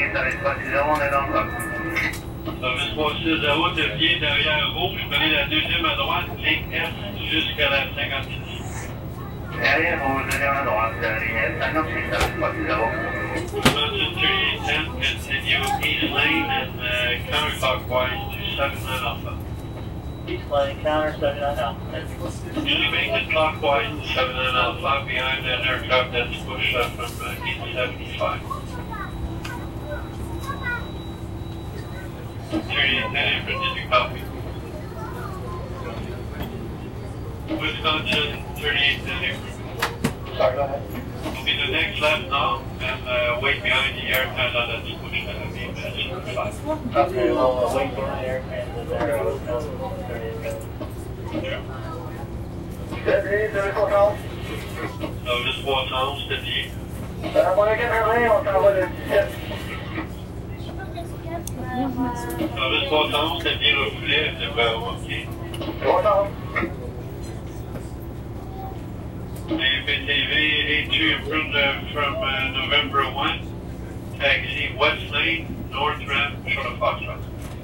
Service 360 devient derrière rouge, prenez la deuxième à droite, ligne S jusqu'à la 56. Derrière rouge, deuxième à droite, ligne S 56, service 360. Mountain 3810, continue east lane and counterclockwise to 79 Alpha. East lane, counter 79 Alpha. Usually make it clockwise to 79 Alpha behind an aircraft that's pushed up from 875. 3810, did you copy? Wisconsin 3810. Sorry, go ahead. Will be the next left now and wait behind the airplane that's pushed at the beam at 5. Okay, well, wait behind the airplane that's there. Service 400, steady. Service 400, steady, refoulé, c'est pas OK. APTV 82 approved from November 1. Taxi west lane, north ramp, short of Foxtrot.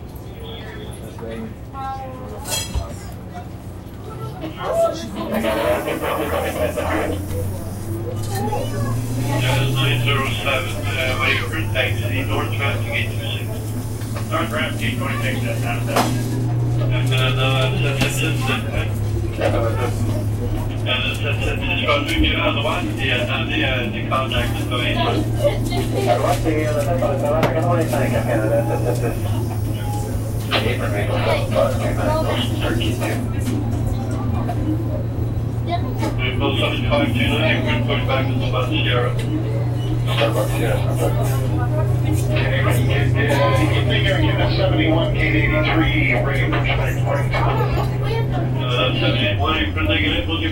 Jazz 907, wait for taxi, north ramp to gate 26. North ramp, gate 26, that's not that. And then, c'est pas lui qui est à droite et attendez des contacts de Coréen. À droite, c'est le 785 à Canada, 776. Rainbow 7529, you can push back to the bus Sierra. Unit 71, gate 83, ready for flight 22. 71, you can negative, will you